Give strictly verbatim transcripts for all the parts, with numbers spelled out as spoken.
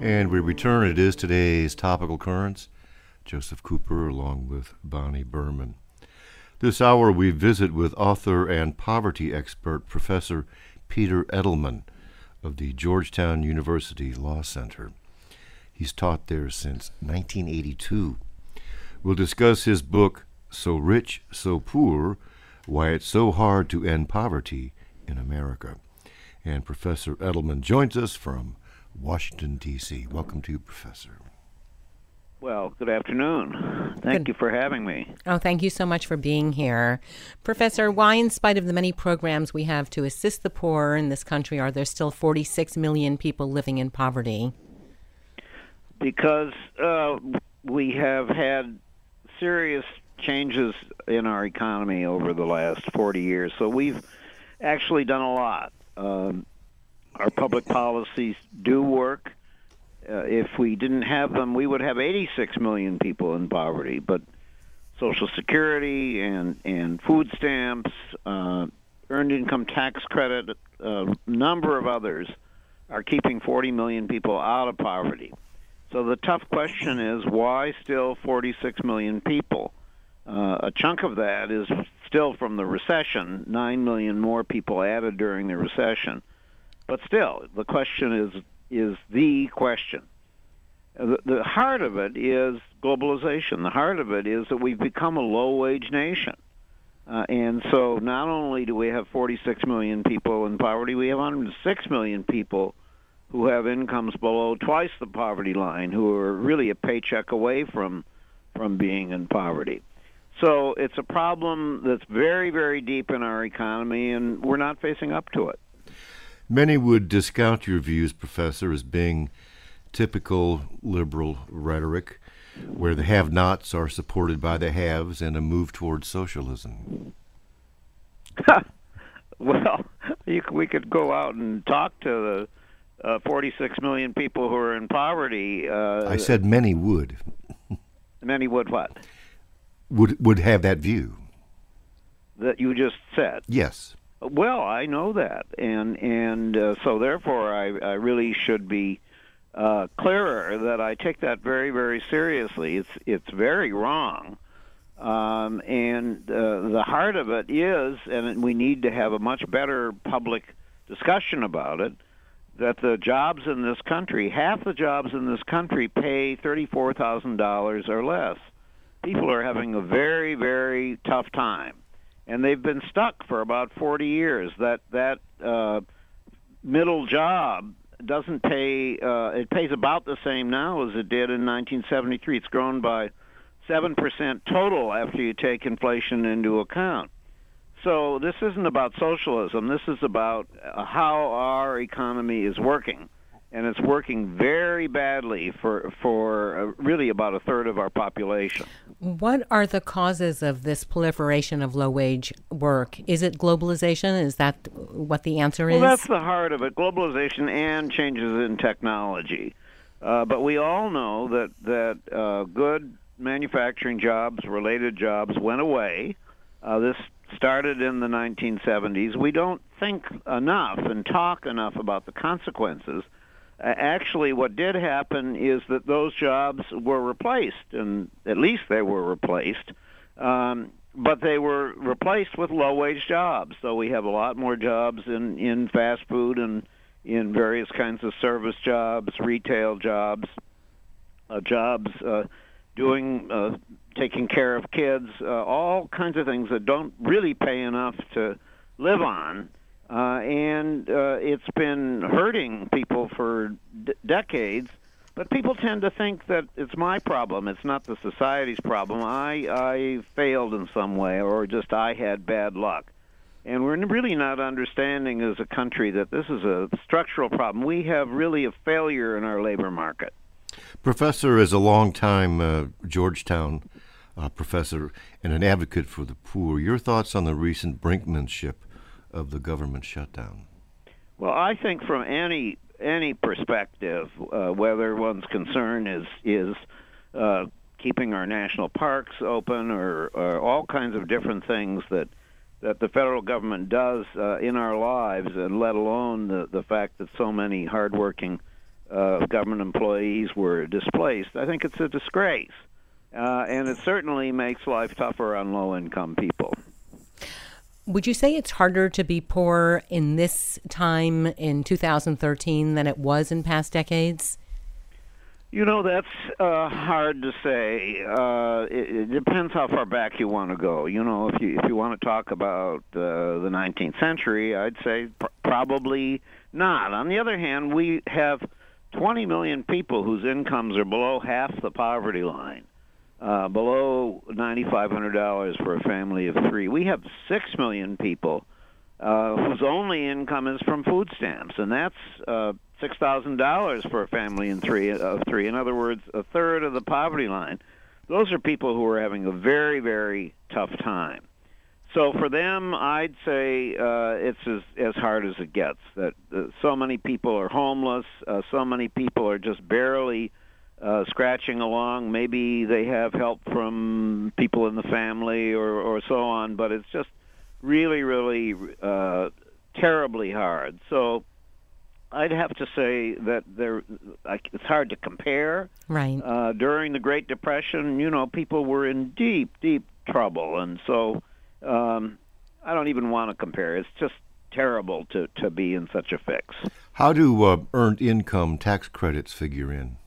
And we return. It is today's Topical Currents. Joseph Cooper along with Bonnie Berman. This hour we visit with author and poverty expert Professor Peter Edelman of the Georgetown University Law Center. He's taught there since nineteen eighty-two. We'll discuss his book, So Rich, So Poor, Why It's So Hard to End Poverty in America. And Professor Edelman joins us from Washington, D C Welcome to you, Professor. Well, good afternoon. Thank Good. you for having me. Oh, thank you so much for being here. Professor, why, in spite of the many programs we have to assist the poor in this country, are there still forty-six million people living in poverty? Because uh, we have had serious changes in our economy over the last forty years. So we've actually done a lot. Um, our public policies do work. Uh, if we didn't have them, we would have eighty-six million people in poverty. But Social Security and, and food stamps, uh, earned income tax credit, a number of others are keeping forty million people out of poverty. So the tough question is, why still forty-six million people? Uh, a chunk of that is still from the recession, nine million more people added during the recession. But still, the question is is the question. The, the heart of it is globalization. The heart of it is that we've become a low-wage nation. Uh, and so not only do we have forty-six million people in poverty, we have one hundred six million people who have incomes below twice the poverty line, who are really a paycheck away from from being in poverty. So it's a problem that's very, very deep in our economy, and we're not facing up to it. Many would discount your views, Professor, as being typical liberal rhetoric, where the have-nots are supported by the haves and a move towards socialism. Well, you, we could go out and talk to the uh, forty-six million people who are in poverty. Uh, I said many would. Many would what? Would would have that view. That you just said? Yes. Well, I know that, and and uh, so therefore I, I really should be uh, clearer that I take that very, very seriously. It's it's very wrong, um, and uh, the heart of it is, and we need to have a much better public discussion about it, that the jobs in this country, half the jobs in this country pay thirty-four thousand dollars or less. People are having a very, very tough time. And they've been stuck for about forty years. That that uh, middle job doesn't pay. Uh, it pays about the same now as it did in nineteen seventy-three. It's grown by seven percent total after you take inflation into account. So this isn't about socialism. This is about uh, how our economy is working, and it's working very badly for for uh, really about a third of our population. What are the causes of this proliferation of low-wage work? Is it globalization? Is that what the answer is? Well, that's the heart of it, globalization and changes in technology. Uh, but we all know that, that uh, good manufacturing jobs, related jobs, went away. Uh, this started in the nineteen seventies. We don't think enough and talk enough about the consequences. Uh, actually, what did happen is that those jobs were replaced, and at least they were replaced, um, but they were replaced with low-wage jobs. So we have a lot more jobs in, in fast food and in various kinds of service jobs, retail jobs, uh, jobs uh, doing, uh, taking care of kids, uh, all kinds of things that don't really pay enough to live on. Uh, and uh, it's been hurting people for d- decades, but people tend to think that it's my problem. It's not the society's problem. I, I failed in some way, or just I had bad luck. And we're really not understanding as a country that this is a structural problem. We have really a failure in our labor market. Professor, as a long-time uh, Georgetown uh, professor and an advocate for the poor, your thoughts on the recent brinkmanship of the government shutdown? Well, I think from any any perspective, uh, whether one's concern is is uh, keeping our national parks open or, or all kinds of different things that that the federal government does uh, in our lives, and let alone the, the fact that so many hardworking uh, government employees were displaced. I think it's a disgrace, uh, and it certainly makes life tougher on low-income people. Would you say it's harder to be poor in this time in two thousand thirteen than it was in past decades? You know, that's uh, hard to say. Uh, it, it depends how far back you want to go. You know, if you if you want to talk about uh, the nineteenth century, I'd say pr- probably not. On the other hand, we have twenty million people whose incomes are below half the poverty line, uh, below nine thousand five hundred dollars for a family of three. We have six million people uh, whose only income is from food stamps, and that's uh, six thousand dollars for a family in three of three. In other words, a third of the poverty line. Those are people who are having a very, very tough time. So for them, I'd say uh, it's as, as hard as it gets. That uh, so many people are homeless. Uh, so many people are just barely uh, scratching along. Maybe they have help from people in the family or, or so on, but it's just really, really uh, terribly hard. So I'd have to say that there, it's hard to compare. Right. Uh, during the Great Depression, you know, people were in deep, deep trouble, and so um, I don't even want to compare. It's just terrible to, to be in such a fix. How do uh, earned income tax credits figure in?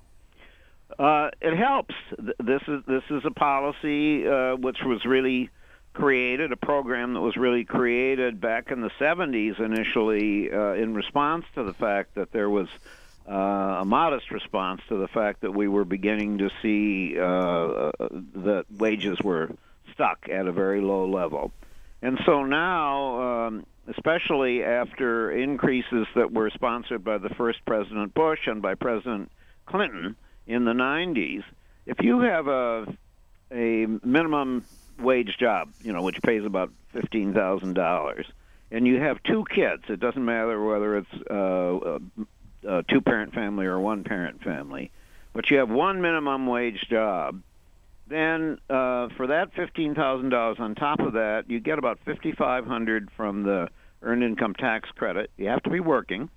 Uh, it helps. This is this is a policy uh, which was really created, a program that was really created back in the seventies initially uh, in response to the fact that there was uh, a modest response to the fact that we were beginning to see uh, that wages were stuck at a very low level. And so now, um, especially after increases that were sponsored by the first President Bush and by President Clinton in the nineties, if you have a a minimum wage job, you know, which pays about fifteen thousand dollars, and you have two kids, it doesn't matter whether it's uh, a, a two-parent family or a one-parent family, but you have one minimum wage job, then uh, for that fifteen thousand dollars on top of that, you get about five thousand five hundred dollars from the Earned Income Tax Credit. You have to be working.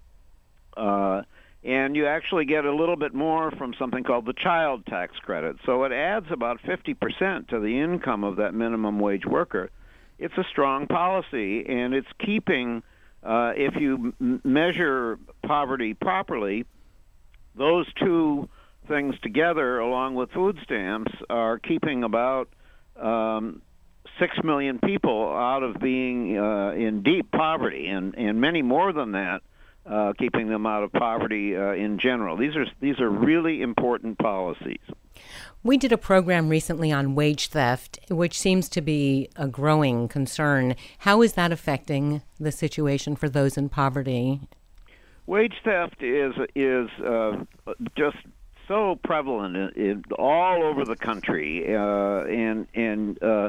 Uh, And you actually get a little bit more from something called the child tax credit. So it adds about fifty percent to the income of that minimum wage worker. It's a strong policy, and it's keeping, uh, if you m- measure poverty properly, those two things together, along with food stamps, are keeping about um, six million people out of being uh, in deep poverty, and, and many more than that. Uh, keeping them out of poverty uh, in general. These are these are really important policies. We did a program recently on wage theft, which seems to be a growing concern. How is that affecting the situation for those in poverty? Wage theft is is uh, just so prevalent in, in all over the country, uh, and and uh,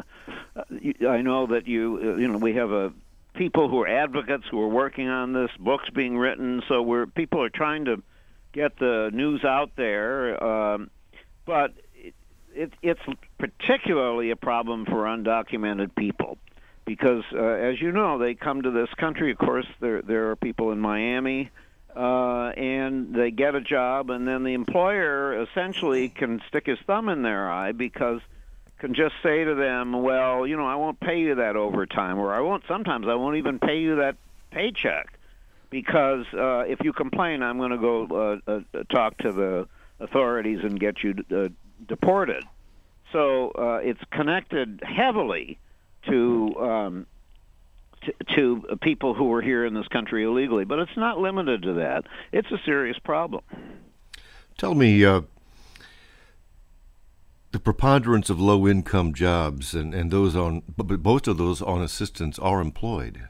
I know that you you know we have a. people who are advocates who are working on this, books being written, so we're people are trying to get the news out there. Um, but it, it, it's particularly a problem for undocumented people because, uh, as you know, they come to this country. Of course, there there are people in Miami, uh, and they get a job, and then the employer essentially can stick his thumb in their eye because can just say to them, well, you know, I won't pay you that overtime, or I won't, sometimes I won't even pay you that paycheck, because uh, if you complain, I'm going to go uh, uh, talk to the authorities and get you uh, deported. So uh, it's connected heavily to, um, to to people who are here in this country illegally, but it's not limited to that. It's a serious problem. Tell me, uh, the preponderance of low-income jobs and, and those on, but most of those on assistance are employed.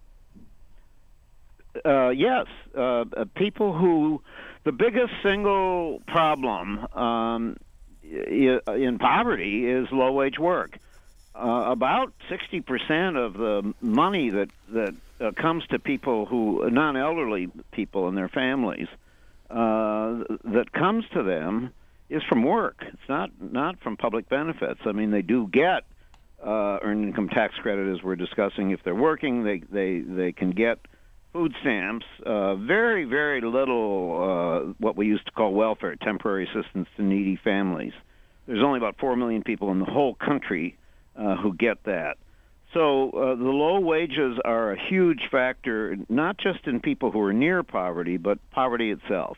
Uh, yes, uh, people who, the biggest single problem um, in poverty is low-wage work. Uh, about sixty percent of the money that that uh, comes to people who, non-elderly people and their families, uh, that comes to them is from work. It's not not from public benefits. I mean, they do get uh, earned income tax credit, as we're discussing. If they're working, they they they can get food stamps, uh, very, very little uh, what we used to call welfare, temporary assistance to needy families. There's only about four million people in the whole country uh, who get that. So uh, the low wages are a huge factor, not just in people who are near poverty, but poverty itself.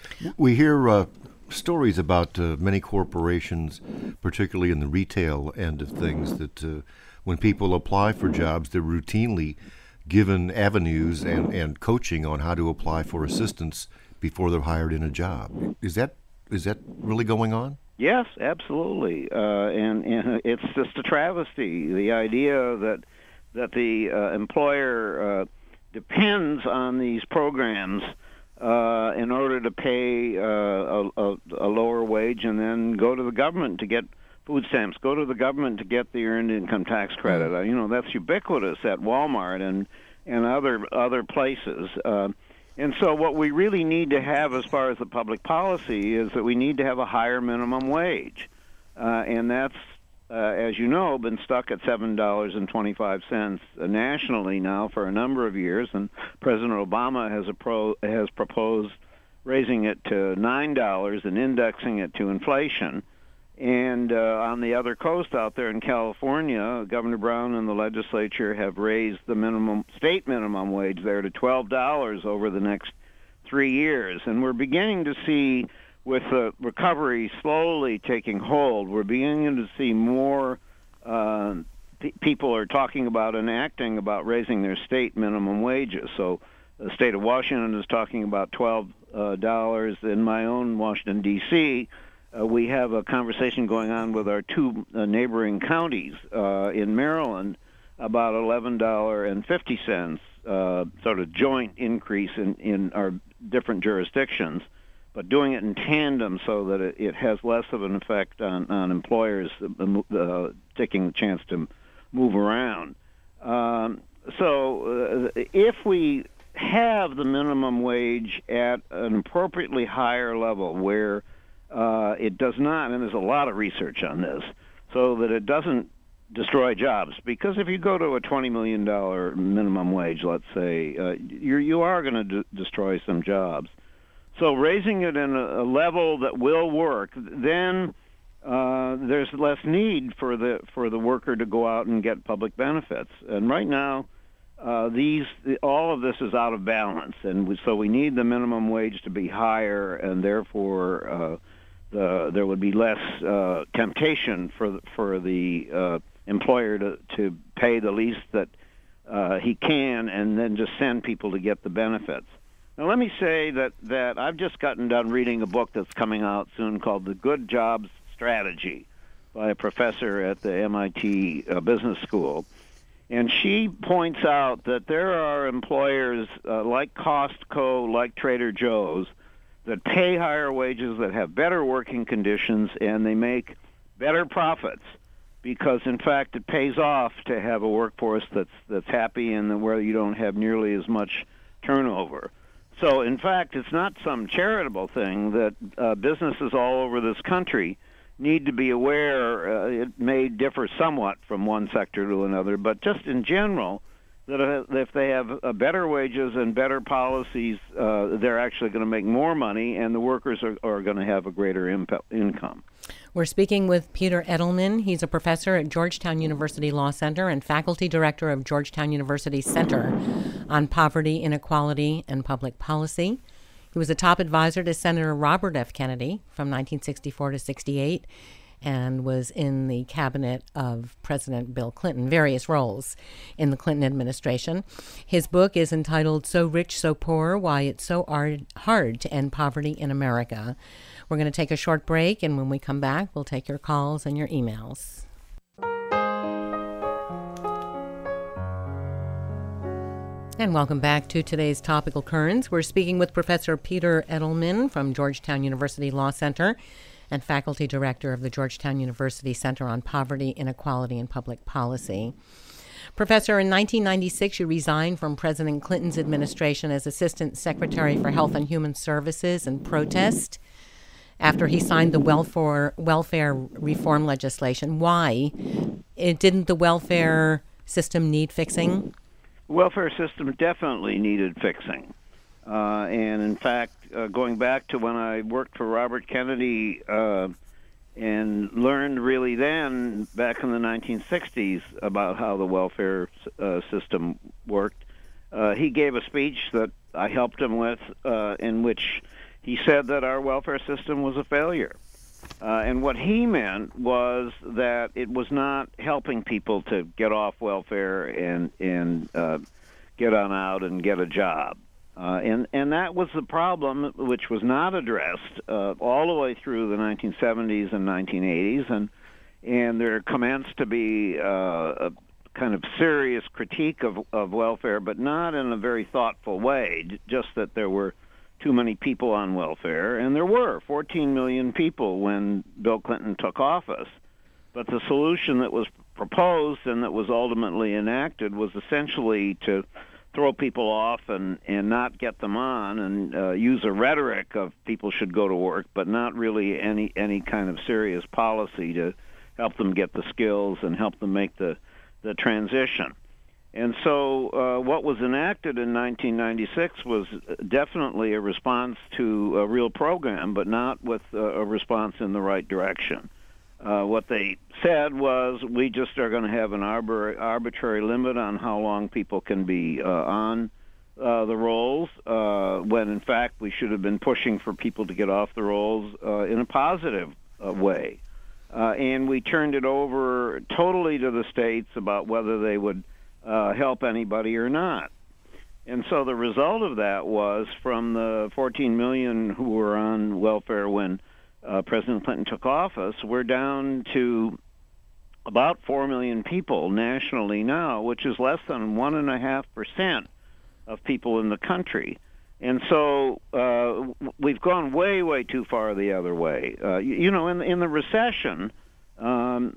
We hear uh, stories about uh, many corporations, particularly in the retail end of things, that uh, when people apply for jobs, they're routinely given avenues and, and coaching on how to apply for assistance before they're hired in a job. Is that is that really going on? Yes, absolutely, uh, and, and it's just a travesty. The idea that that the uh, employer uh, depends on these programs uh, in order to pay uh, a, a, a lower wage, and then go to the government to get food stamps, go to the government to get the earned income tax credit. Uh, you know, that's ubiquitous at Walmart and and other other places. Uh, And so what we really need to have as far as the public policy is that we need to have a higher minimum wage. Uh, and that's, uh, as you know, been stuck at seven dollars and twenty-five cents nationally now for a number of years. And President Obama has, a pro, has proposed raising it to nine dollars and indexing it to inflation. And uh, on the other coast out there in California, Governor Brown and the legislature have raised the minimum state minimum wage there to twelve dollars over the next three years. And we're beginning to see, with the recovery slowly taking hold, we're beginning to see more uh, p- people are talking about and acting about raising their state minimum wages. So the state of Washington is talking about twelve dollars. In my own Washington, D C, Uh, we have a conversation going on with our two uh, neighboring counties uh, in Maryland about eleven dollars and fifty cents, uh, sort of joint increase in, in our different jurisdictions, but doing it in tandem so that it, it has less of an effect on, on employers uh, uh, taking the chance to move around. Um, so uh, if we have the minimum wage at an appropriately higher level where Uh, it does not, and there's a lot of research on this, so that it doesn't destroy jobs. Because if you go to a twenty million dollars minimum wage, let's say, uh, you're, you are going to d- destroy some jobs. So raising it in a, a level that will work, then uh, there's less need for the for the worker to go out and get public benefits. And right now, uh, these all of this is out of balance, and we, so we need the minimum wage to be higher, and therefore Uh, Uh, there would be less uh, temptation for the, for the uh, employer to, to pay the least that uh, he can and then just send people to get the benefits. Now, let me say that, that I've just gotten done reading a book that's coming out soon called The Good Jobs Strategy by a professor at the M I T uh, Business School. And she points out that there are employers uh, like Costco, like Trader Joe's, that pay higher wages, that have better working conditions, and they make better profits because, in fact, it pays off to have a workforce that's that's happy and where you don't have nearly as much turnover. So, in fact, it's not some charitable thing that uh, businesses all over this country need to be aware. Uh, it may differ somewhat from one sector to another, but just in general, that if they have better wages and better policies, uh, they're actually going to make more money, and the workers are, are going to have a greater imp- income. We're speaking with Peter Edelman. He's a professor at Georgetown University Law Center and faculty director of Georgetown University Center on Poverty, Inequality, and Public Policy. He was a top advisor to Senator Robert F. Kennedy from nineteen sixty-four to sixty-eight, and was in the cabinet of President Bill Clinton, various roles in the Clinton administration. His book is entitled So Rich, So Poor, Why It's So Hard to End Poverty in America. We're going to take a short break, and when we come back, we'll take your calls and your emails. And welcome back to today's Topical Currents. We're speaking with Professor Peter Edelman from Georgetown University Law Center and faculty director of the Georgetown University Center on Poverty, Inequality, and Public Policy. Professor, in nineteen ninety-six, you resigned from President Clinton's administration as Assistant Secretary for Health and Human Services in protest after he signed the welfare, welfare reform legislation. Why? It, didn't the welfare system need fixing? welfare system definitely needed fixing. Uh, and in fact, uh, going back to when I worked for Robert Kennedy uh, and learned really then, back in the nineteen sixties, about how the welfare uh, system worked, uh, he gave a speech that I helped him with uh, in which he said that our welfare system was a failure. Uh, and what he meant was that it was not helping people to get off welfare and, and uh, get on out and get a job. Uh, and, and that was the problem, which was not addressed uh, all the way through the nineteen seventies and nineteen eighties. And, and there commenced to be uh, a kind of serious critique of, of welfare, but not in a very thoughtful way, just that there were too many people on welfare. And there were fourteen million people when Bill Clinton took office. But the solution that was proposed and that was ultimately enacted was essentially to throw people off and, and not get them on, and uh, use a rhetoric of people should go to work, but not really any any kind of serious policy to help them get the skills and help them make the, the transition. And so uh, what was enacted in nineteen ninety-six was definitely a response to a real program, but not with uh, a response in the right direction. Uh, what they said was, we just are going to have an arbor- arbitrary limit on how long people can be uh, on uh, the rolls, uh, when in fact we should have been pushing for people to get off the rolls uh, in a positive uh, way. Uh, and we turned it over totally to the states about whether they would uh, help anybody or not. And so the result of that was, from the fourteen million who were on welfare when Uh, President Clinton took office, we're down to about four million people nationally now, which is less than one and a half percent of people in the country. And so uh, we've gone way, way too far the other way. Uh, you, you know, in in the recession, um,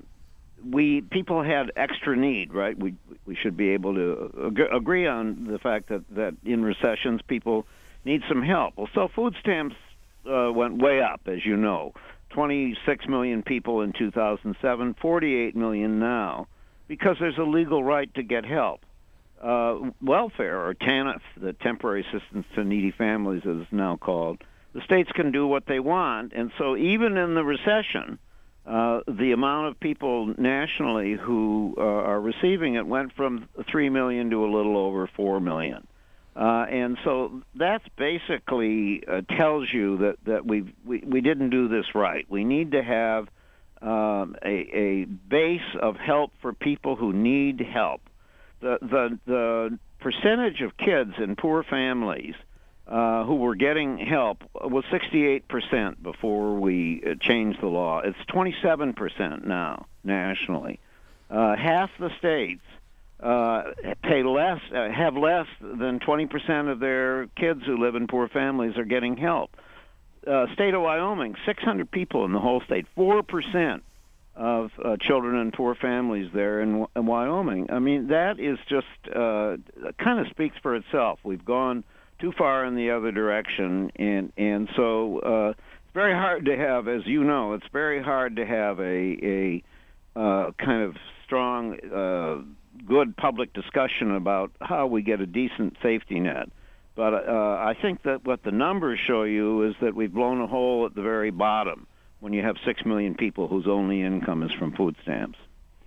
we people had extra need, right? We we should be able to ag- agree on the fact that, that in recessions people need some help. Well, so food stamps Uh, went way up, as you know. twenty-six million people in two thousand seven, forty-eight million now, because there's a legal right to get help. Uh, welfare, or TANF, the Temporary Assistance to Needy Families, as it's now called, the states can do what they want, and so even in the recession, uh, the amount of people nationally who uh, are receiving it went from three million to a little over four million. Uh, and so that's basically uh, tells you that, that we've, we we didn't do this right. We need to have um, a, a base of help for people who need help. The the the percentage of kids in poor families uh, who were getting help was sixty-eight percent before we changed the law. It's twenty-seven percent now nationally. Uh, half the states Uh, pay less, uh, have less than twenty percent of their kids who live in poor families are getting help. Uh, state of Wyoming, six hundred people in the whole state, four percent of uh, children in poor families there in, in Wyoming. I mean, that is just uh, kind of speaks for itself. We've gone too far in the other direction, and and so uh, it's very hard to have, as you know, it's very hard to have a a uh, kind of strong Uh, good public discussion about how we get a decent safety net. But uh, I think that what the numbers show you is that we've blown a hole at the very bottom when you have six million people whose only income is from food stamps.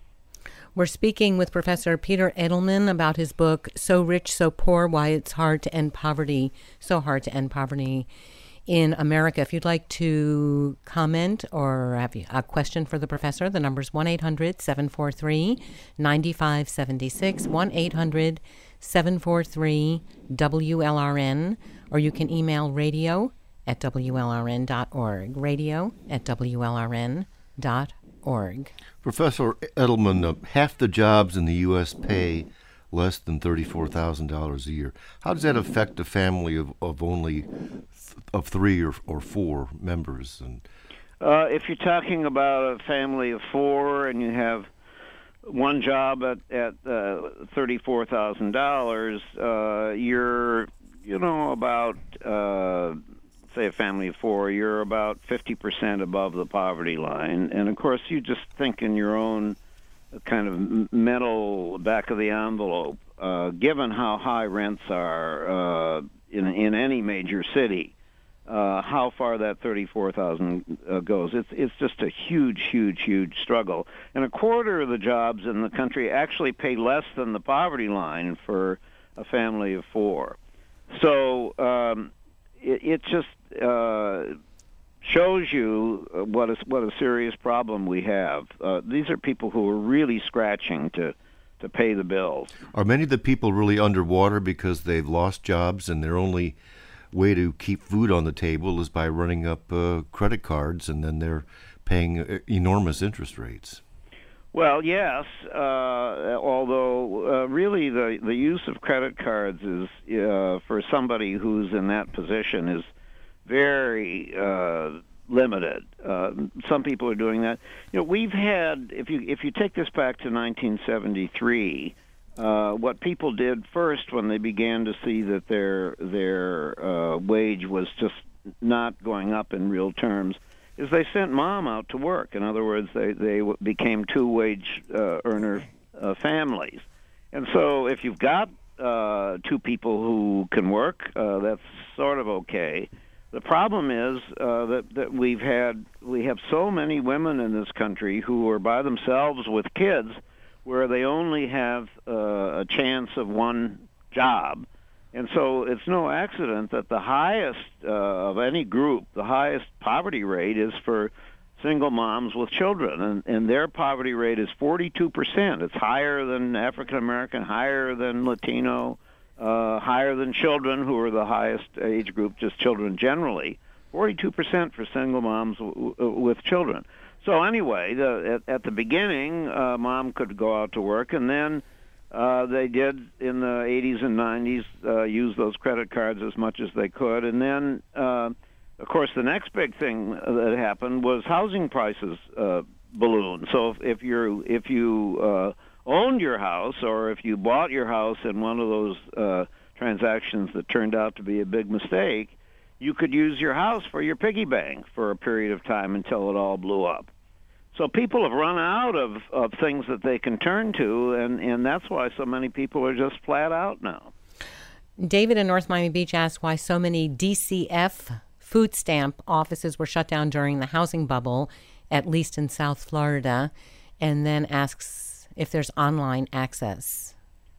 We're speaking with Professor Peter Edelman about his book, So Rich, So Poor, Why It's Hard to End Poverty, So Hard to End Poverty in America. If you'd like to comment or have a question for the professor, the number is one eight hundred seven four three nine five seven six, one eight hundred seven four three W L R N, or you can email radio at W L R N dot org, radio at W L R N dot org. Professor Edelman, uh, half the jobs in the U S pay less than thirty-four thousand dollars a year. How does that affect a family of, of only of three or, or four members? And uh, if you're talking about a family of four and you have one job at at uh, thirty-four thousand dollars, uh, you're you know about uh, say a family of four, you're about fifty percent above the poverty line. And of course, you just think in your own kind of mental back of the envelope. uh, given how high rents are uh, in in any major city, uh, how far that thirty-four thousand uh, goes. It's it's just a huge, huge, huge struggle. And a quarter of the jobs in the country actually pay less than the poverty line for a family of four. So um, it, it just uh, shows you what a, what a serious problem we have. Uh, these are people who are really scratching to, to pay the bills. Are many of the people really underwater because they've lost jobs and their only way to keep food on the table is by running up uh, credit cards, and then they're paying enormous interest rates? Well, yes, uh, although uh, really the, the use of credit cards is, uh, for somebody who's in that position, is very uh, limited. Uh, some people are doing that. You know, we've had, if you if you take this back to nineteen seventy-three, uh, what people did first when they began to see that their their uh, wage was just not going up in real terms, is they sent mom out to work. In other words, they they became two-wage uh, earner uh, families. And so if you've got uh, two people who can work, uh, that's sort of okay. The problem is uh, that that we've had we have so many women in this country who are by themselves with kids, where they only have uh, a chance of one job. And so it's no accident that the highest uh, of any group, the highest poverty rate is for single moms with children, and, and their poverty rate is forty-two percent. It's higher than African American, higher than Latino, uh, higher than children, who are the highest age group, just children generally. forty-two percent for single moms w- w- with children. So anyway, the, at, at the beginning, uh, mom could go out to work, and then Uh, they did in the eighties and nineties uh, use those credit cards as much as they could. And then, uh, of course, the next big thing that happened was housing prices uh, ballooned. So if, if, you're, if you uh, owned your house, or if you bought your house in one of those uh, transactions that turned out to be a big mistake, you could use your house for your piggy bank for a period of time until it all blew up. So people have run out of, of things that they can turn to, and, and that's why so many people are just flat out now. David in North Miami Beach asked why so many D C F food stamp offices were shut down during the housing bubble, at least in South Florida, and then asks if there's online access.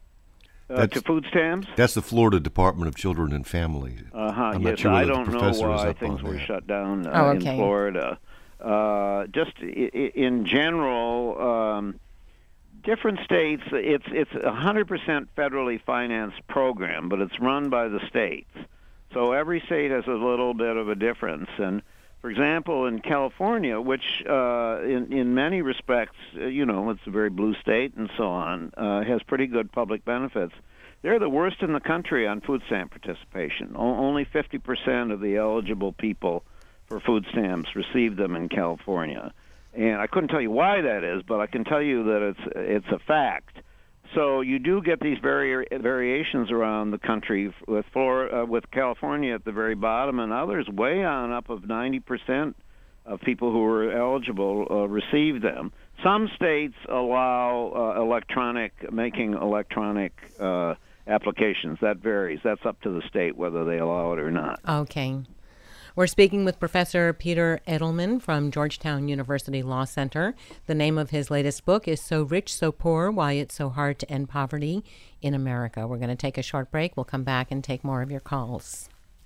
Uh, to food stamps? That's the Florida Department of Children and Family. Uh-huh, I'm yes, not sure I whether don't the know professor is why up things on were that. shut down uh, oh, okay. in Florida. Uh, just I- I- in general, um, different states, it's it's a one hundred percent federally financed program, but it's run by the states. So every state has a little bit of a difference. And, for example, in California, which uh, in, in many respects, uh, you know, it's a very blue state and so on, uh, has pretty good public benefits, they're the worst in the country on food stamp participation. O- only fifty percent of the eligible people for food stamps receive them in California. And I couldn't tell you why that is, but I can tell you that it's it's a fact. So you do get these vari- variations around the country, with Florida, uh, with California at the very bottom, and others way on up of ninety percent of people who are eligible uh, receive them. Some states allow uh, electronic, making electronic uh, applications. That varies. That's up to the state whether they allow it or not. Okay. We're speaking with Professor Peter Edelman from Georgetown University Law Center. The name of his latest book is So Rich, So Poor, Why It's So Hard to End Poverty in America. We're going to take a short break. We'll come back and take more of your calls.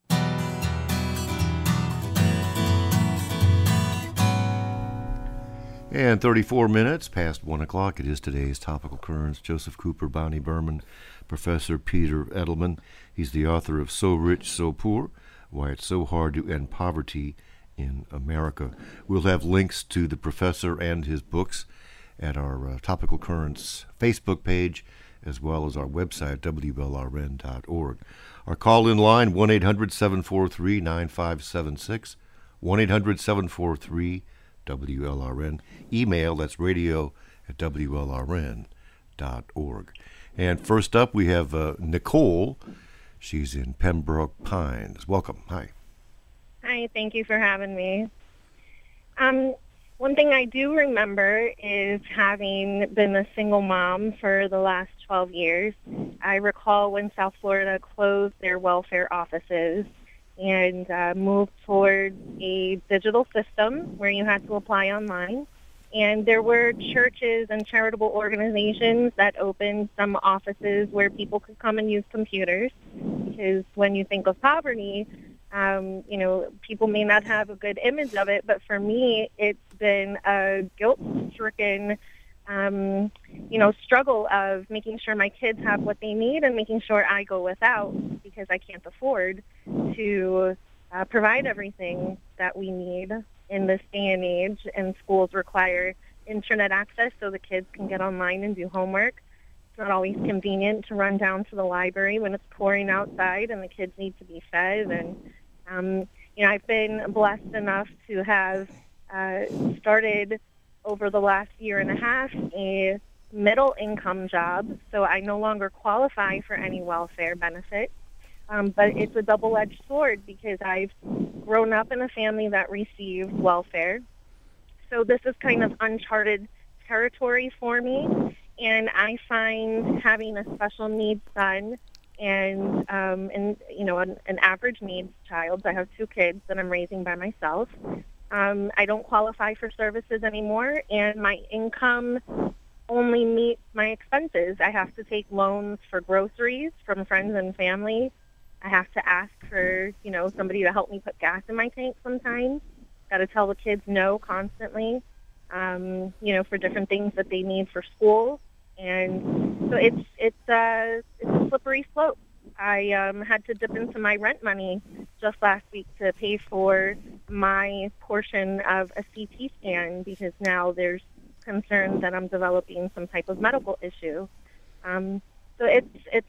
And thirty-four minutes past one o'clock, it is today's Topical Currents. Joseph Cooper, Bonnie Berman, Professor Peter Edelman. He's the author of So Rich, So Poor, Why It's So Hard to End Poverty in America. We'll have links to the professor and his books at our uh, Topical Currents Facebook page, as well as our website, W L R N dot org. Our call-in line, one eight hundred seven four three nine five seven six, one eight hundred seven four three W L R N. Email, that's radio at W L R N dot org. And first up, we have uh, Nicole. She's in Pembroke Pines. Welcome. Hi. Hi, thank you for having me. Um, One thing I do remember is having been a single mom for the last twelve years. I recall when South Florida closed their welfare offices and uh, moved toward a digital system where you had to apply online. And there were churches and charitable organizations that opened some offices where people could come and use computers. Because when you think of poverty, um, you know, people may not have a good image of it, but for me, it's been a guilt-stricken, um, you know, struggle of making sure my kids have what they need and making sure I go without because I can't afford to uh, provide everything that we need in this day and age, and schools require internet access so the kids can get online and do homework. It's not always convenient to run down to the library when it's pouring outside and the kids need to be fed. And, um, you know, I've been blessed enough to have uh, started over the last year and a half a middle income job, so I no longer qualify for any welfare benefits. Um, but it's a double-edged sword because I've grown up in a family that received welfare. So this is kind of uncharted territory for me. And I find having a special needs son and, um, and you know, an, an average needs child, I have two kids that I'm raising by myself. Um, I don't qualify for services anymore, and my income only meets my expenses. I have to take loans for groceries from friends and family. I have to ask for, you know, somebody to help me put gas in my tank sometimes. Got to tell the kids no constantly, um, you know, for different things that they need for school. And so it's it's, uh, it's a slippery slope. I um, had to dip into my rent money just last week to pay for my portion of a C T scan because now there's concern that I'm developing some type of medical issue. Um, so it's it's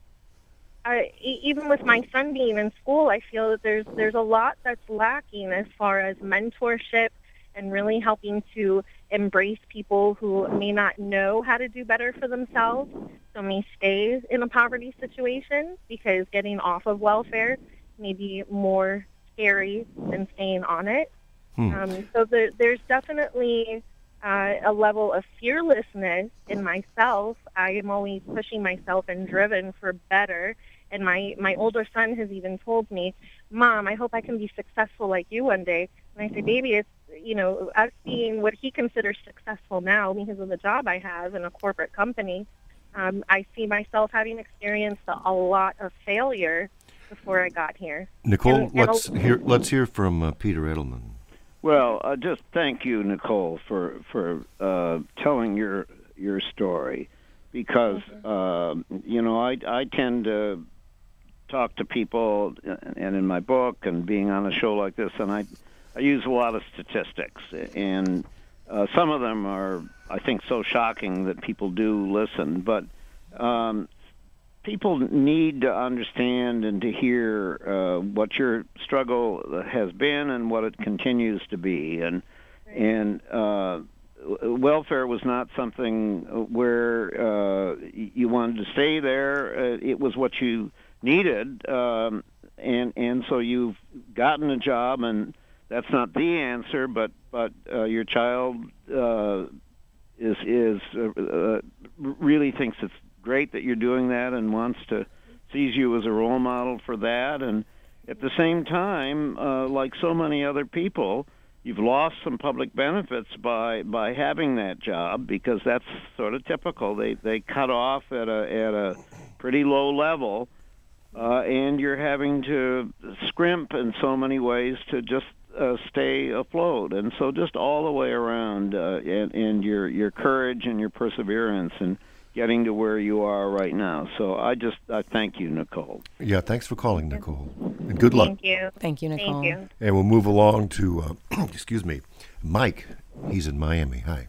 I, e- even with my son being in school, I feel that there's there's a lot that's lacking as far as mentorship and really helping to embrace people who may not know how to do better for themselves, so may stay in a poverty situation because getting off of welfare may be more scary than staying on it. Hmm. Um, so there, there's definitely uh, a level of fearlessness in myself. I am always pushing myself and driven for better. And my, my older son has even told me, Mom, I hope I can be successful like you one day. And I say, baby, it's, you know, us being what he considers successful now because of the job I have in a corporate company, um, I see myself having experienced a, a lot of failure before I got here. Nicole, And- and let's a- hear let's hear from uh, Peter Edelman. Well, uh, just thank you, Nicole, for for uh, telling your your story, because uh, you know I I tend to talk to people, and in my book and being on a show like this, and I I use a lot of statistics, and uh, some of them are I think so shocking that people do listen, but um, people need to understand and to hear uh, what your struggle has been and what it continues to be. And and uh, welfare was not something where uh, you wanted to stay there. Uh, it was what you needed, um, and and so you've gotten a job, and that's not the answer, but but uh, your child uh, is is uh, uh, really thinks it's great that you're doing that and wants to sees you as a role model for that. And at the same time, uh, like so many other people, you've lost some public benefits by by having that job, because that's sort of typical. They they cut off at a at a pretty low level, uh, and you're having to scrimp in so many ways to just uh, stay afloat. And so just all the way around, uh, and, and your your courage and your perseverance and getting to where you are right now. So I just I thank you, Nicole. Yeah, thanks for calling, Nicole, and good luck. Thank you. Thank you, Nicole. Thank you. And we'll move along to, uh, excuse me, Mike. He's in Miami. Hi.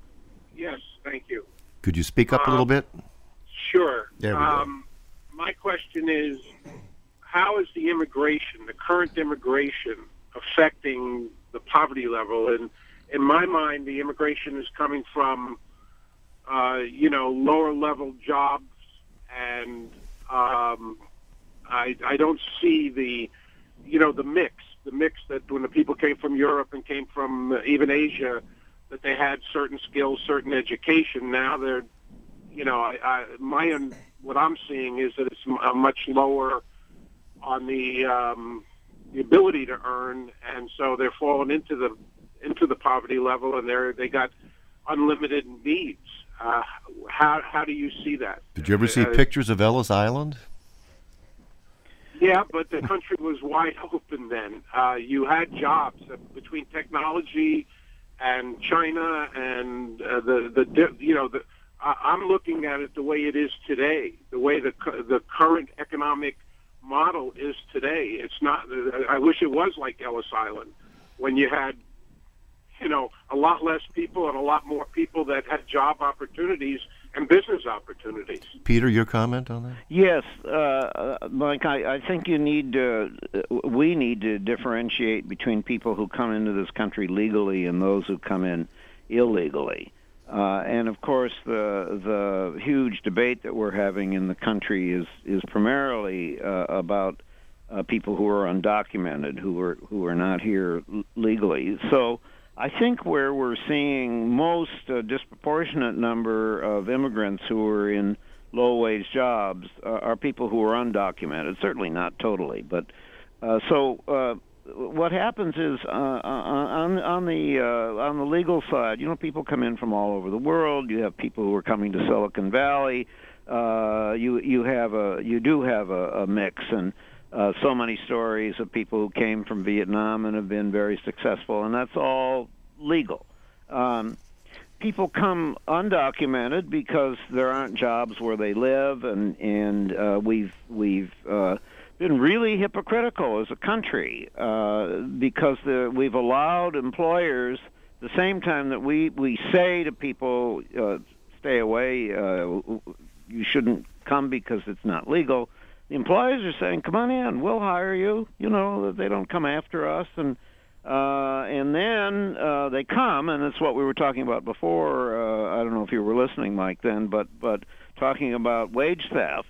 Yes, thank you. Could you speak up a Um, little bit? Sure. There we go. um, My question is, how is the immigration, the current immigration, affecting the poverty level? And in my mind, the immigration is coming from, uh, you know, lower level jobs, and um, I, I don't see the, you know, the mix the mix that when the people came from Europe and came from uh, even Asia, that they had certain skills, certain education. Now they're, you know, I, I, my what I'm seeing is that it's a much lower on the um, the ability to earn, and so they're falling into the into the poverty level, and they're they got unlimited needs. Uh, how how do you see that? Did you ever see uh, pictures of Ellis Island? Yeah, but the country was wide open then. Uh, you had jobs uh, between technology and China and uh, the the you know the. I'm looking at it the way it is today, the way the the current economic model is today. It's not. I wish it was like Ellis Island, when you had, you know, a lot less people and a lot more people that had job opportunities and business opportunities. Peter, your comment on that? Yes, uh, Mike, I, I think you need to, we need to differentiate between people who come into this country legally and those who come in illegally. Uh, and of course, the the huge debate that we're having in the country is is primarily uh, about uh, people who are undocumented, who are who are not here l- legally. So I think where we're seeing most uh, disproportionate number of immigrants who are in low-wage jobs uh, are people who are undocumented. Certainly not totally, but uh, so. Uh, What happens is uh, on on the uh, on the legal side, you know, people come in from all over the world. You have people who are coming to Silicon Valley. Uh, you you have a you do have a, a mix, and uh, so many stories of people who came from Vietnam and have been very successful, and that's all legal. Um, people come undocumented because there aren't jobs where they live, and and uh, we've we've. Uh, been really hypocritical as a country uh, because the, we've allowed employers, the same time that we, we say to people, uh, stay away, uh, you shouldn't come because it's not legal, the employers are saying, come on in, we'll hire you. You know, they don't come after us. And uh, and then uh, they come, and it's what we were talking about before. Uh, I don't know if you were listening, Mike, then, but, but talking about wage theft.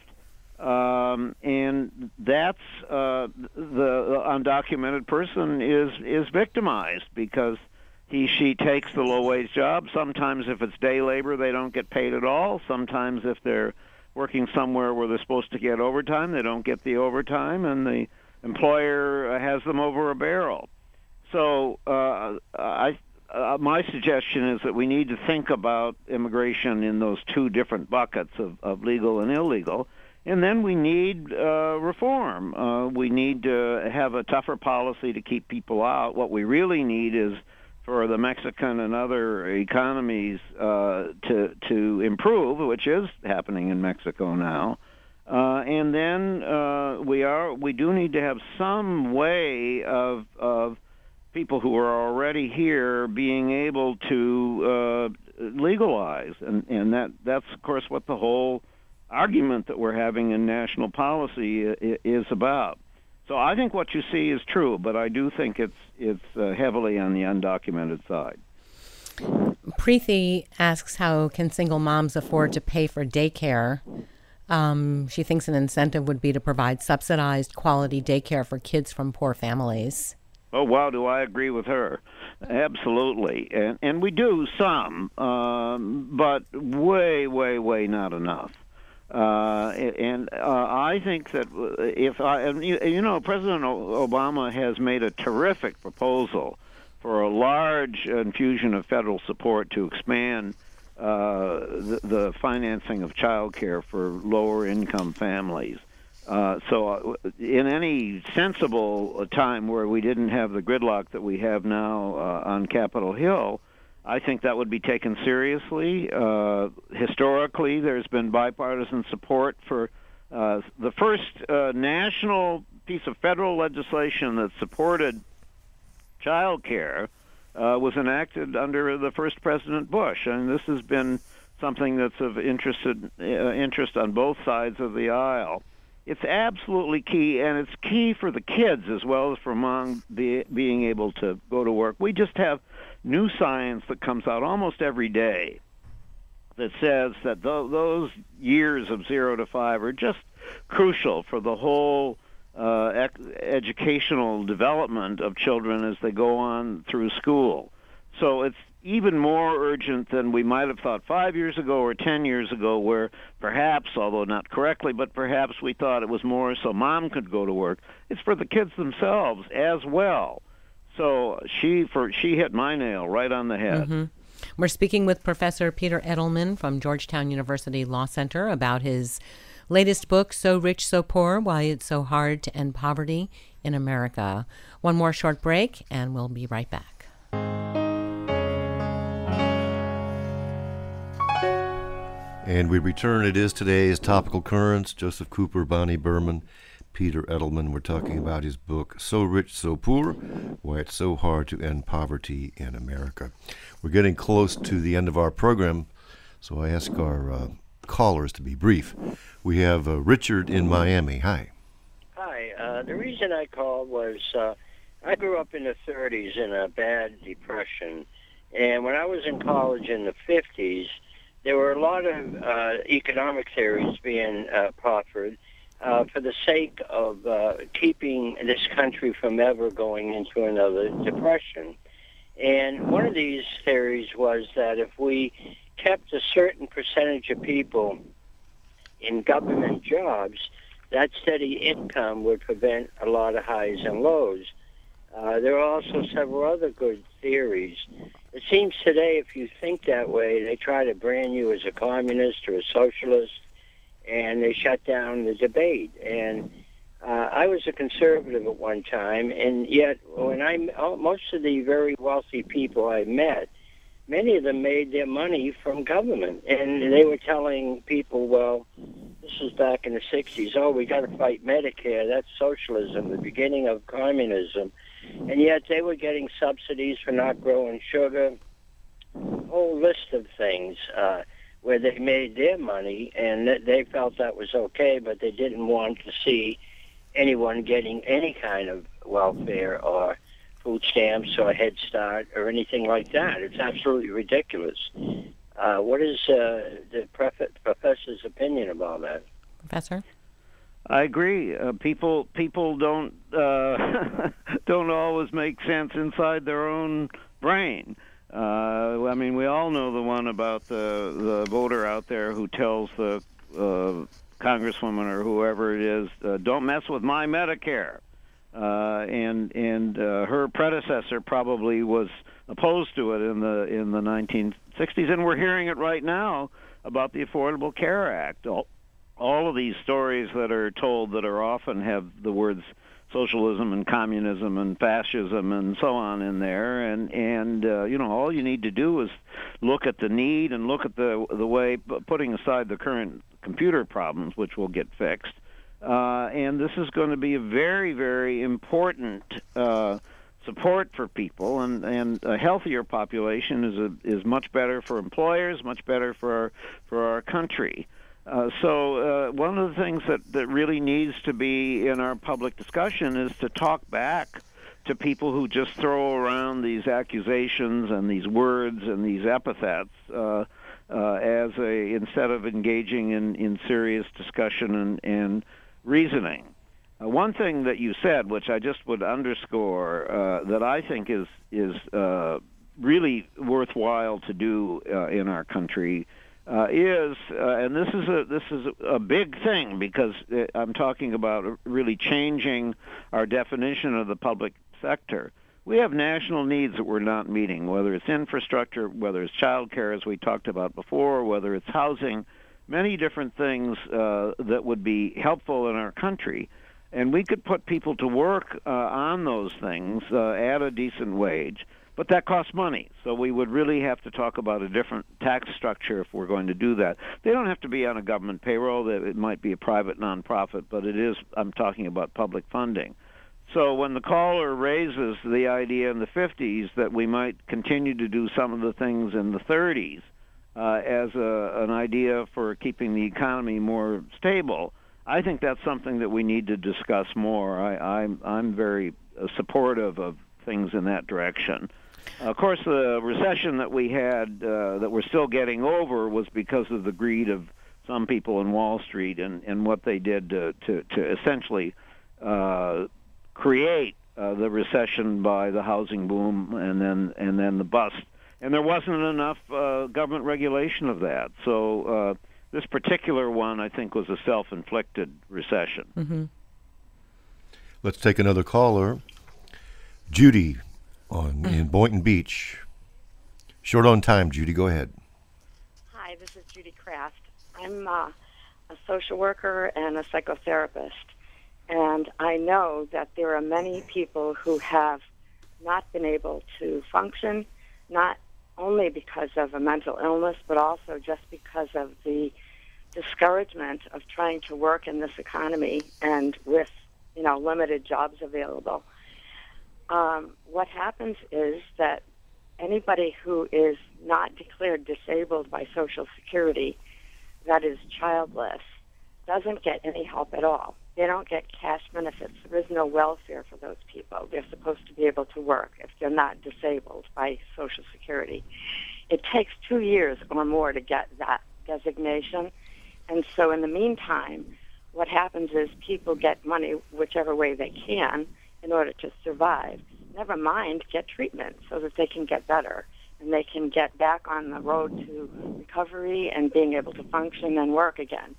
Um, and that's uh, the undocumented person is is victimized because he she takes the low wage job. Sometimes if it's day labor, they don't get paid at all. Sometimes if they're working somewhere where they're supposed to get overtime, they don't get the overtime, and the employer has them over a barrel. So uh, I. Uh, my suggestion is that we need to think about immigration in those two different buckets of, of legal and illegal. And then we need uh, reform. Uh, we need to have a tougher policy to keep people out. What we really need is for the Mexican and other economies uh, to to improve, which is happening in Mexico now. Uh, and then uh, we are we do need to have some way of of people who are already here being able to uh, legalize, and and that that's of course what the whole argument that we're having in national policy is about. So I think what you see is true, but I do think it's it's uh, heavily on the undocumented side. Preeti asks, how can single moms afford to pay for daycare? Um, she thinks an incentive would be to provide subsidized quality daycare for kids from poor families. Oh, wow, do I agree with her. Absolutely. And, and we do some, um, but way, way, way not enough. Uh, and uh, I think that if I, and you, you know, President Obama has made a terrific proposal for a large infusion of federal support to expand uh, the, the financing of child care for lower-income families. Uh, so in any sensible time where we didn't have the gridlock that we have now uh, on Capitol Hill, I think that would be taken seriously. Uh, historically, there's been bipartisan support for uh, the first uh, national piece of federal legislation that supported child care uh, was enacted under the first President Bush. And this has been something that's of interest, uh, interest on both sides of the aisle. It's absolutely key, and it's key for the kids as well as for mom be, being able to go to work. We just have new science that comes out almost every day that says that th- those years of zero to five are just crucial for the whole uh, ec- educational development of children as they go on through school. So it's even more urgent than we might have thought five years ago or ten years ago, where perhaps, although not correctly, but perhaps we thought it was more so mom could go to work. It's for the kids themselves as well. So she for she hit my nail right on the head. Mm-hmm. We're speaking with Professor Peter Edelman from Georgetown University Law Center about his latest book, So Rich, So Poor, Why It's So Hard to End Poverty in America. One more short break, and we'll be right back. And we return. It is today's Topical Currents. Joseph Cooper, Bonnie Berman, Peter Edelman. We're talking about his book, So Rich, So Poor, Why It's So Hard to End Poverty in America. We're getting close to the end of our program, so I ask our uh, callers to be brief. We have uh, Richard in Miami. Hi. Hi. Uh, the reason I called was uh, I grew up in the thirties in a bad depression, and when I was in college in the fifties, there were a lot of uh, economic theories being uh, proffered uh, for the sake of uh, keeping this country from ever going into another depression. And one of these theories was that if we kept a certain percentage of people in government jobs, that steady income would prevent a lot of highs and lows. Uh, there are also several other good theories. It seems today, if you think that way, they try to brand you as a communist or a socialist, and they shut down the debate. And uh, I was a conservative at one time, and yet when I most of the very wealthy people I met, many of them made their money from government, and they were telling people, well, this was back in the sixties, oh, we got to fight Medicare, that's socialism, the beginning of communism. And yet they were getting subsidies for not growing sugar, a whole list of things uh, where they made their money, and they felt that was okay, but they didn't want to see anyone getting any kind of welfare or food stamps or Head Start or anything like that. It's absolutely ridiculous. Uh, what is uh, the pref- professor's opinion about that? Professor? I agree. Uh, people people don't uh, don't always make sense inside their own brain. Uh, I mean, we all know the one about the the voter out there who tells the uh, congresswoman or whoever it is, uh, "Don't mess with my Medicare." Uh, and and uh, her predecessor probably was opposed to it in the in the nineteen sixties, and we're hearing it right now about the Affordable Care Act. All, all of these stories that are told that are often have the words socialism and communism and fascism and so on in there, and and uh, you know, all you need to do is look at the need and look at the the way, putting aside the current computer problems, which will get fixed. Uh, and this is going to be a very, very important uh, support for people, and, and a healthier population is a, is much better for employers, much better for our, for our country. Uh, so uh, one of the things that, that really needs to be in our public discussion is to talk back to people who just throw around these accusations and these words and these epithets uh, uh, as a instead of engaging in, in serious discussion and, and reasoning. Uh, one thing that you said, which I just would underscore, uh, that I think is is uh, really worthwhile to do uh, in our country, uh, is, uh, and this is a this is a big thing, because I'm talking about really changing our definition of the public sector. We have national needs that we're not meeting, whether it's infrastructure, whether it's child care, as we talked about before, whether it's housing, many different things uh, that would be helpful in our country. And we could put people to work uh, on those things uh, at a decent wage, but that costs money. So we would really have to talk about a different tax structure if we're going to do that. They don't have to be on a government payroll. It might be a private nonprofit, but it is, I'm talking about public funding. So when the caller raises the idea in the fifties that we might continue to do some of the things in the thirties uh, as a, an idea for keeping the economy more stable, I think that's something that we need to discuss more. I, I'm, I'm very supportive of things in that direction. Of course, the recession that we had, uh, that we're still getting over, was because of the greed of some people in Wall Street and, and what they did to, to, to essentially uh, create uh, the recession by the housing boom and then and then the bust. And there wasn't enough uh, government regulation of that. So uh, this particular one, I think, was a self-inflicted recession. Mm-hmm. Let's take another caller. Judy on in Boynton Beach. Short on time, Judy. Go ahead. Hi, this is Judy Kraft. I'm uh, a social worker and a psychotherapist, and I know that there are many people who have not been able to function, not only because of a mental illness, but also just because of the discouragement of trying to work in this economy and with, you know, limited jobs available. Um, what happens is that anybody who is not declared disabled by Social Security, that is childless, doesn't get any help at all. They don't get cash benefits. There is no welfare for those people. They're supposed to be able to work if they're not disabled by Social Security. It takes two years or more to get that designation. And so in the meantime, what happens is people get money whichever way they can in order to survive. Never mind get treatment so that they can get better and they can get back on the road to recovery and being able to function and work again.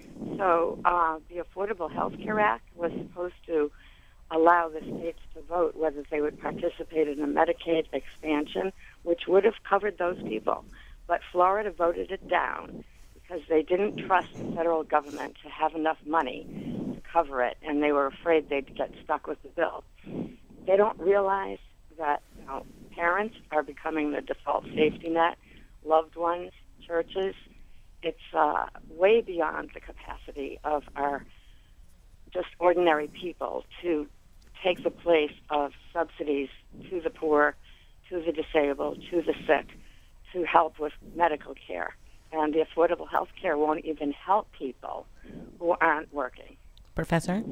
So uh, the Affordable Health Care Act was supposed to allow the states to vote whether they would participate in a Medicaid expansion, which would have covered those people. But Florida voted it down because they didn't trust the federal government to have enough money to cover it, and they were afraid they'd get stuck with the bill. They don't realize that, you know, parents are becoming the default safety net, loved ones, churches. It's uh, way beyond the capacity of our just ordinary people to take the place of subsidies to the poor, to the disabled, to the sick, to help with medical care. And the affordable health care won't even help people who aren't working. Professor?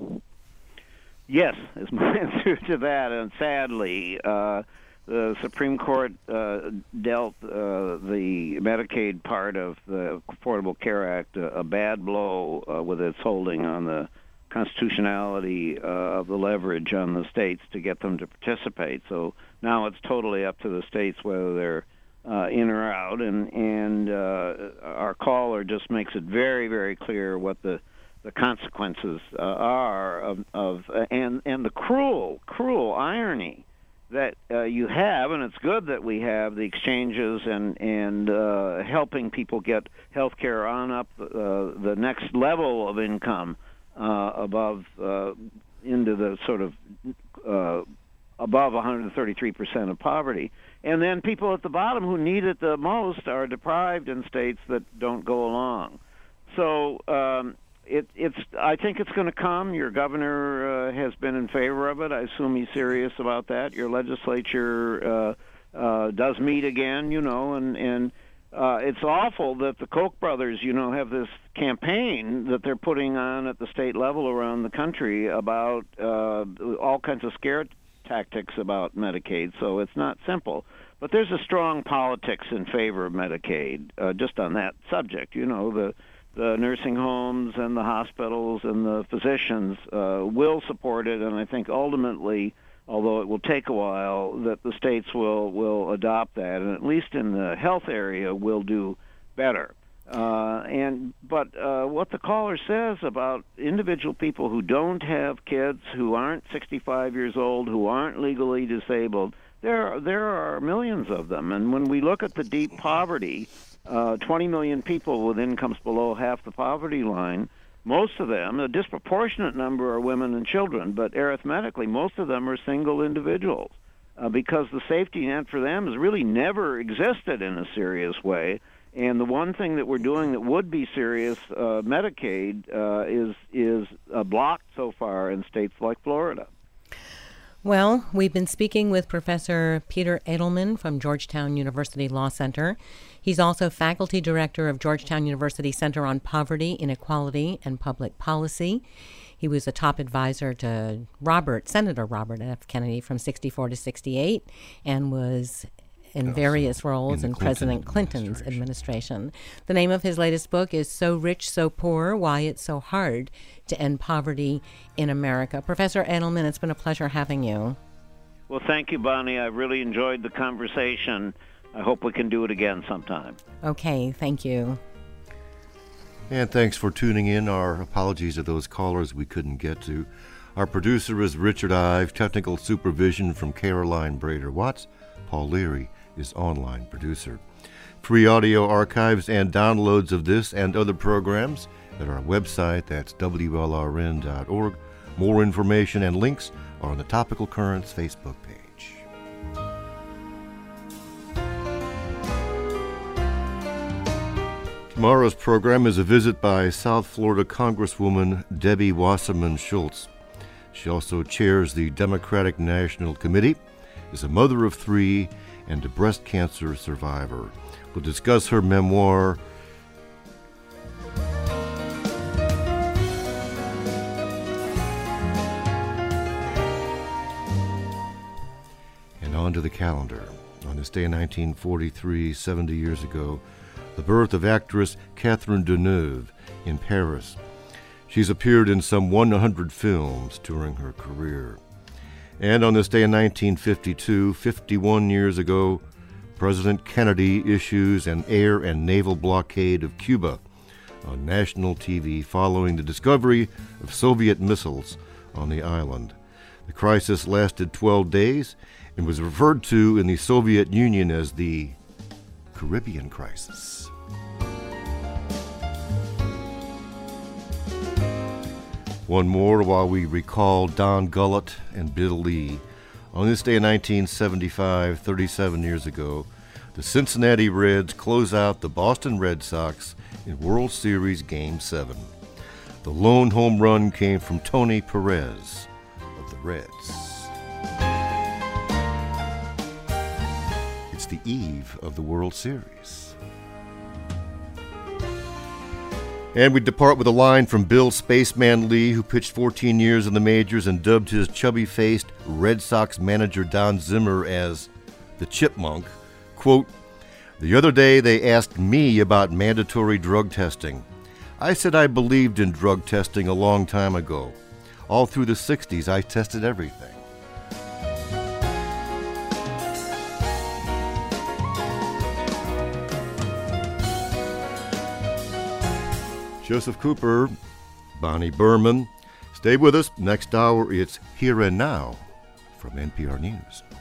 Yes, is my answer to that. And sadly, uh, the Supreme Court uh, dealt uh, the Medicaid part of the Affordable Care Act a, a bad blow uh, with its holding on the constitutionality uh, of the leverage on the states to get them to participate. So now it's totally up to the states whether they're uh, in or out. And, and uh, our caller just makes it very, very clear what the the consequences uh, are of, of uh, and and the cruel, cruel irony that uh, you have, and it's good that we have the exchanges and and uh, helping people get health care on up uh, the next level of income uh, above uh, into the sort of uh, above one hundred thirty-three percent of poverty. And then people at the bottom who need it the most are deprived in states that don't go along. So um, It, it's. I think it's going to come. Your governor uh, has been in favor of it. I assume he's serious about that. Your legislature uh, uh, does meet again, you know, and and uh, it's awful that the Koch brothers, you know, have this campaign that they're putting on at the state level around the country about uh, all kinds of scare tactics about Medicaid. So it's not simple. But there's a strong politics in favor of Medicaid uh, just on that subject. You know, the The nursing homes and the hospitals and the physicians uh, will support it, and I think ultimately, although it will take a while, that the states will, will adopt that, and at least in the health area will do better. Uh, and but uh, what the caller says about individual people who don't have kids, who aren't sixty-five years old, who aren't legally disabled, there there are millions of them, and when we look at the deep poverty. Uh, twenty million people with incomes below half the poverty line. Most of them, a disproportionate number, are women and children, but arithmetically, most of them are single individuals uh, because the safety net for them has really never existed in a serious way. And the one thing that we're doing that would be serious, uh, Medicaid, uh, is is uh, blocked so far in states like Florida. Well, we've been speaking with Professor Peter Edelman from Georgetown University Law Center. He's also faculty director of Georgetown University Center on Poverty, Inequality, and Public Policy. He was a top advisor to Robert, Senator Robert F. Kennedy from sixty-four to sixty-eight, and was in Also various roles in in, the Clinton President Clinton's administration. administration. The name of his latest book is So Rich, So Poor, Why It's So Hard to End Poverty in America. Professor Edelman, it's been a pleasure having you. Well, thank you, Bonnie. I really enjoyed the conversation. I hope we can do it again sometime. Okay, thank you. And thanks for tuning in. Our apologies to those callers we couldn't get to. Our producer is Richard Ive, technical supervision from Caroline Brader Watts. Paul Leary is online producer. Free audio archives and downloads of this and other programs at our website, that's W L R N dot org. More information and links are on the Topical Currents Facebook page. Tomorrow's program is a visit by South Florida Congresswoman Debbie Wasserman Schultz. She also chairs the Democratic National Committee, is a mother of three, and a breast cancer survivor. We'll discuss her memoir, and on to the calendar. On this day in nineteen forty-three, seventy years ago, the birth of actress Catherine Deneuve in Paris. She's appeared in some one hundred films during her career. And on this day in nineteen fifty-two, fifty-one years ago, President Kennedy issues an air and naval blockade of Cuba on national T V following the discovery of Soviet missiles on the island. The crisis lasted twelve days and was referred to in the Soviet Union as the Caribbean Crisis. One more while we recall Don Gullett and Bill Lee. On this day in nineteen seventy-five, thirty-seven years ago, the Cincinnati Reds close out the Boston Red Sox in World Series Game seven. The lone home run came from Tony Perez of the Reds. It's the eve of the World Series. And we depart with a line from Bill Spaceman Lee, who pitched fourteen years in the majors and dubbed his chubby-faced Red Sox manager Don Zimmer as the Chipmunk. Quote, "The other day they asked me about mandatory drug testing. I said I believed in drug testing a long time ago. All through the sixties I tested everything." Joseph Cooper, Bonnie Berman. Stay with us. Next hour, it's Here and Now from N P R News.